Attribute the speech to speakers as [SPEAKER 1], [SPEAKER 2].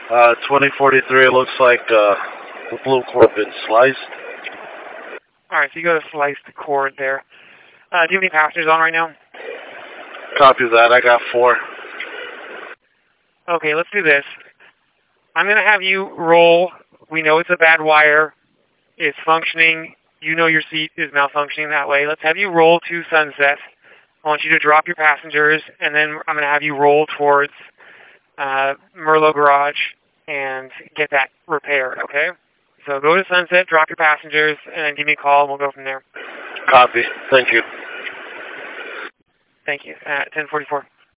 [SPEAKER 1] 2043, it looks like the blue cord been sliced.
[SPEAKER 2] Alright, so you got a sliced cord there. Do you have any passengers on right now?
[SPEAKER 1] Copy that, I got 4.
[SPEAKER 2] Okay, let's do this. I'm going to have you roll. We know it's a bad wire. It's functioning. You know your seat is malfunctioning that way. Let's have you roll to Sunset. I want you to drop your passengers, and then I'm going to have you roll towards Merlot Garage and get that repaired, okay? So go to Sunset, drop your passengers, and then give me a call, and we'll go from there.
[SPEAKER 1] Copy. Thank you.
[SPEAKER 2] Thank you. 1044.